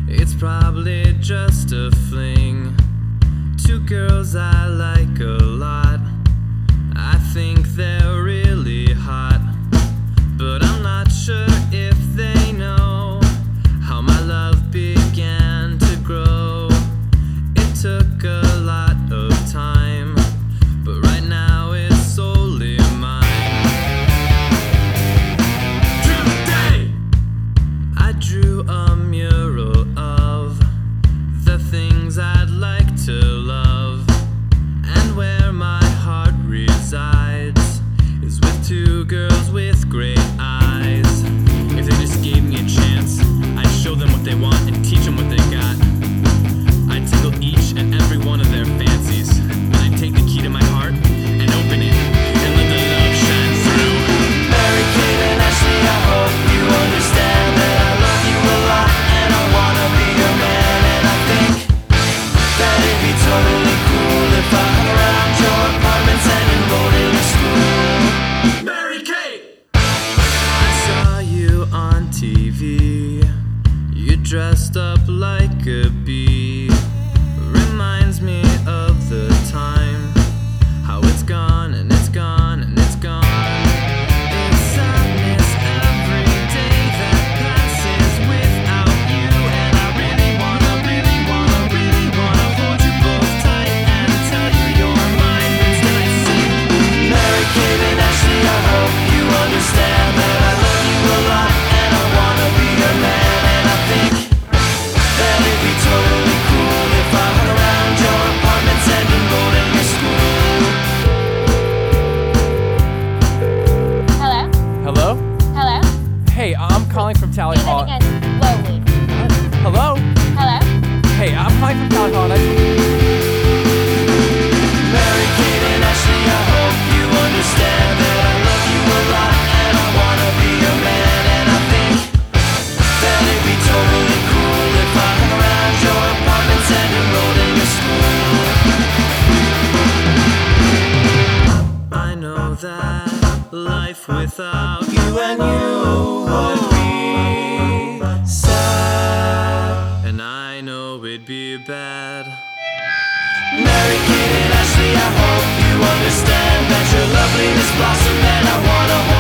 It's probably just a fling. Two girls I like a lot. I think they're really hot, but I'm not sure if they know how my love began to grow. It took a lot of time, but right now it's solely mine. Today I drew a mural of the things I'd like to love, and where my heart resides is with two girls with great eyes. If they just gave me a chance, I'd show them what they want and teach them what they got. I'd tickle each and every one of their fancies, and I'd take the key to my heart and open it and let the love shine through. Mary Kate and Ashley, I hope you understand that I love you a lot and I wanna be your man. And I think that it'd be totally cool if I hung around your apartments and enrolled in your school. Mary Kate! I saw you on TV. You dressed up like a bee. Reminds me of the time, how it's gone and it's gone and it's gone. It's sadness every day that passes without you. And I really wanna hold you both tight and tell you you're mine. Instead I sing. Mary Kate and Ashley, I hope you understand that I love you a lot and I wanna be your man. And I think that it'd be totally cool if I hung around your apartments and enrolled in your school. Hello? Hello? Hello? Hey, I'm calling from Tally Say Hall. that again, slowly. Hello? Hello? Hey, I'm calling from Tally Hall. Mary Kate and Ashley, I hope you understand that I love you a lot and I wanna be your man. And I think that it'd be totally cool if I hung around your apartments and enrolled in your school. I know that life without you and you would be sad, and I know it'd be bad. Mary Kate and Ashley, I hope you understand that your loveliness blossomed and I wanna hold